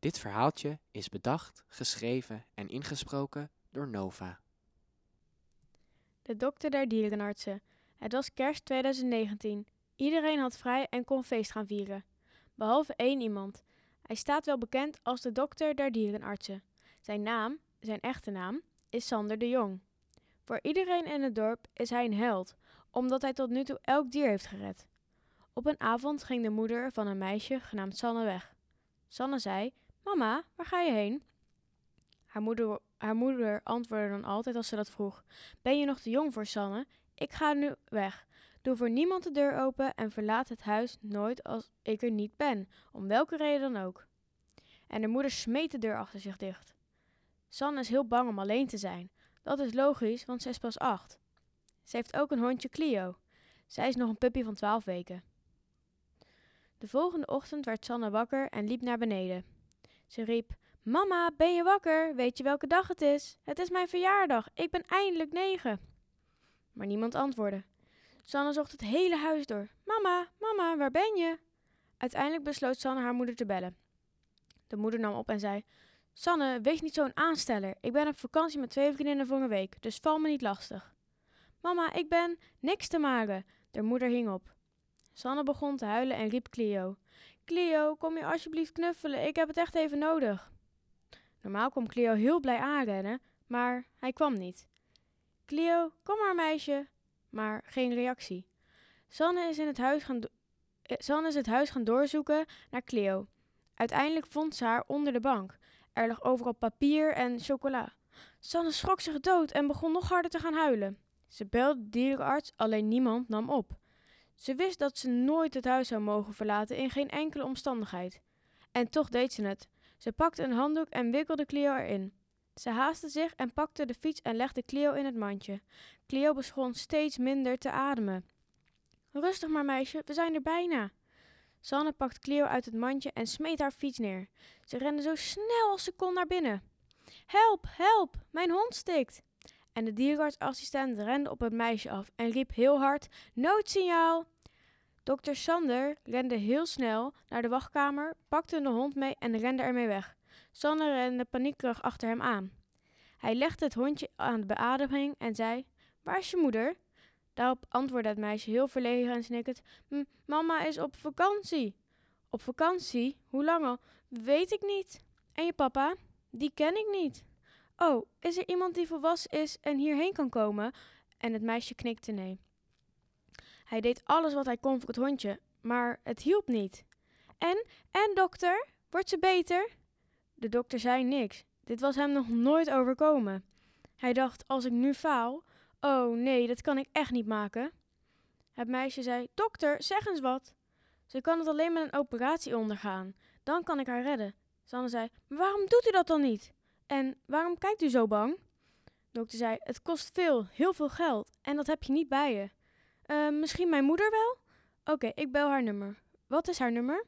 Dit verhaaltje is bedacht, geschreven en ingesproken door Nova. De dokter der dierenartsen. Het was kerst 2019. Iedereen had vrij en kon feest gaan vieren. Behalve één iemand. Hij staat wel bekend als de dokter der dierenartsen. Zijn echte naam, is Sander de Jong. Voor iedereen in het dorp is hij een held, omdat hij tot nu toe elk dier heeft gered. Op een avond ging de moeder van een meisje genaamd Sanne weg. Sanne zei: "Mama, waar ga je heen?" Haar moeder antwoordde dan altijd als ze dat vroeg: "Ben je nog te jong voor, Sanne? Ik ga nu weg. Doe voor niemand de deur open en verlaat het huis nooit als ik er niet ben, om welke reden dan ook." En de moeder smeet de deur achter zich dicht. Sanne is heel bang om alleen te zijn. Dat is logisch, want zij is pas 8. Ze heeft ook een hondje, Clio. Zij is nog een puppy van 12 weken. De volgende ochtend werd Sanne wakker en liep naar beneden. Ze riep: "Mama, ben je wakker? Weet je welke dag het is? Het is mijn verjaardag. Ik ben eindelijk 9." Maar niemand antwoordde. Sanne zocht het hele huis door. "Mama, mama, waar ben je?" Uiteindelijk besloot Sanne haar moeder te bellen. De moeder nam op en zei: "Sanne, wees niet zo'n aansteller. Ik ben op vakantie met 2 vriendinnen voor een week, dus val me niet lastig." "Mama, ik ben niks te maken." De moeder hing op. Sanne begon te huilen en riep Clio: "Clio, kom je alsjeblieft knuffelen? Ik heb het echt even nodig." Normaal kwam Clio heel blij aanrennen, maar hij kwam niet. "Clio, kom maar meisje." Maar geen reactie. Sanne is het huis gaan doorzoeken naar Clio. Uiteindelijk vond ze haar onder de bank. Er lag overal papier en chocola. Sanne schrok zich dood en begon nog harder te gaan huilen. Ze belde de dierenarts, alleen niemand nam op. Ze wist dat ze nooit het huis zou mogen verlaten in geen enkele omstandigheid. En toch deed ze het. Ze pakte een handdoek en wikkelde Clio erin. Ze haastte zich en pakte de fiets en legde Clio in het mandje. Clio begon steeds minder te ademen. "Rustig maar meisje, we zijn er bijna." Sanne pakte Clio uit het mandje en smeet haar fiets neer. Ze rende zo snel als ze kon naar binnen. "Help, help, mijn hond stikt." En de dierenartsassistent rende op het meisje af en riep heel hard: "Noodsignaal!" Dokter Sander rende heel snel naar de wachtkamer, pakte de hond mee en rende ermee weg. Sanne rende paniekerig achter hem aan. Hij legde het hondje aan de beademing en zei: "Waar is je moeder?" Daarop antwoordde het meisje heel verlegen en snikkend: Mama is op vakantie." "Op vakantie? Hoe lang al?" "Weet ik niet." "En je papa?" "Die ken ik niet." "Oh, is er iemand die volwassen is en hierheen kan komen?" En het meisje knikte nee. Hij deed alles wat hij kon voor het hondje, maar het hielp niet. En dokter, wordt ze beter?" De dokter zei niks. Dit was hem nog nooit overkomen. Hij dacht: als ik nu faal, oh nee, dat kan ik echt niet maken. Het meisje zei: "Dokter, zeg eens wat." "Ze kan het alleen met een operatie ondergaan. Dan kan ik haar redden." Sanne zei: "Maar waarom doet u dat dan niet? En waarom kijkt u zo bang?" De dokter zei: "Het kost veel, heel veel geld. En dat heb je niet bij je." Misschien mijn moeder wel?" "Oké, ik bel haar nummer." "Wat is haar nummer?"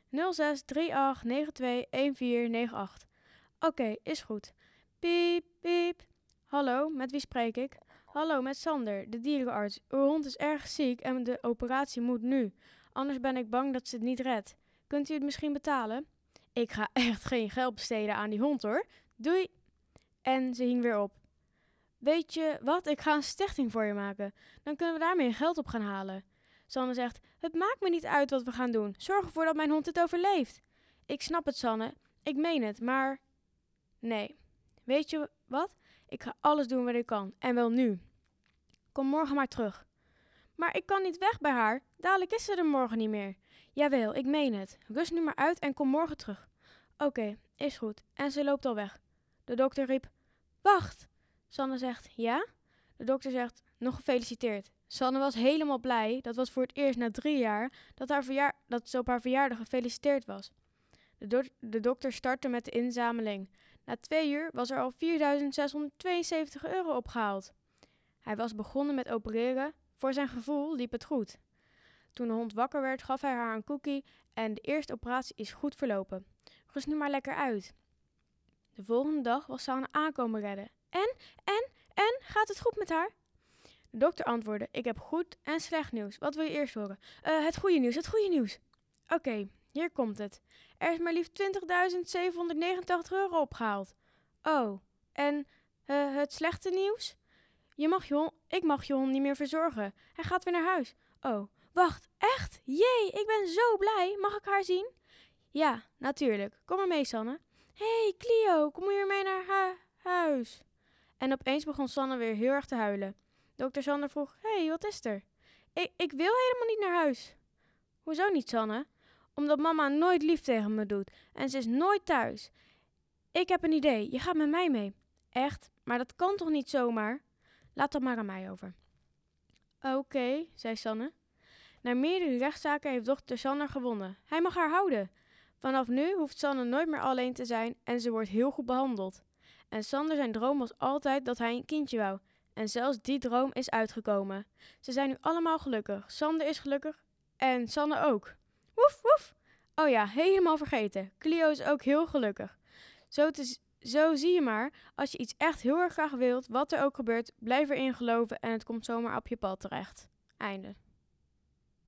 0638921498. "Oké, is goed." Piep, piep. "Hallo, met wie spreek ik?" "Hallo, met Sander, de dierenarts. Uw hond is erg ziek en de operatie moet nu. Anders ben ik bang dat ze het niet redt. Kunt u het misschien betalen?" "Ik ga echt geen geld besteden aan die hond hoor. Doei." En ze hing weer op. "Weet je wat, ik ga een stichting voor je maken. Dan kunnen we daarmee geld op gaan halen." Sanne zegt: "Het maakt me niet uit wat we gaan doen. Zorg ervoor dat mijn hond dit overleeft." "Ik snap het, Sanne. Ik meen het, maar..." "Nee. Weet je wat? Ik ga alles doen wat ik kan. En wel nu. Kom morgen maar terug." "Maar ik kan niet weg bij haar. Dadelijk is ze er morgen niet meer." "Jawel, ik meen het. Rust nu maar uit en kom morgen terug." "Oké, is goed." En ze loopt al weg. De dokter riep: "Wacht." Sanne zegt: "Ja?" De dokter zegt: "Nog gefeliciteerd." Sanne was helemaal blij. Dat was voor het eerst na 3 jaar dat ze op haar verjaardag gefeliciteerd was. De dokter startte met de inzameling. Na 2 uur was er al €4.672 opgehaald. Hij was begonnen met opereren. Voor zijn gevoel liep het goed. Toen de hond wakker werd, gaf hij haar een cookie en de eerste operatie is goed verlopen. Rust nu maar lekker uit. De volgende dag was Sanne aankomen redden. En, gaat het goed met haar?" De dokter antwoordde: "Ik heb goed en slecht nieuws. Wat wil je eerst horen?" Het goede nieuws, het goede nieuws." "Oké, hier komt het. Er is maar liefst 20.789 € opgehaald. Oh, en het slechte nieuws? Ik mag je hond niet meer verzorgen. Hij gaat weer naar huis. Oh, wacht, echt? Jee, ik ben zo blij. Mag ik haar zien? Ja, natuurlijk. Kom maar mee, Sanne. Hé, Clio, kom hier mee naar huis. En opeens begon Sanne weer heel erg te huilen. Dokter Sander vroeg, hé, wat is er? Ik wil helemaal niet naar huis. Hoezo niet, Sanne? Omdat mama nooit lief tegen me doet en ze is nooit thuis. Ik heb een idee, je gaat met mij mee. Echt? Maar dat kan toch niet zomaar? Laat dat maar aan mij over. Oké, zei Sanne. Na meerdere rechtszaken heeft dokter Sander gewonnen. Hij mag haar houden. Vanaf nu hoeft Sanne nooit meer alleen te zijn en ze wordt heel goed behandeld. En Sander zijn droom was altijd dat hij een kindje wou. En zelfs die droom is uitgekomen. Ze zijn nu allemaal gelukkig. Sander is gelukkig en Sanne ook. Woef, woef. Oh ja, helemaal vergeten. Clio is ook heel gelukkig. Zo zie je maar, als je iets echt heel erg graag wilt, wat er ook gebeurt, blijf erin geloven en het komt zomaar op je pad terecht. Einde.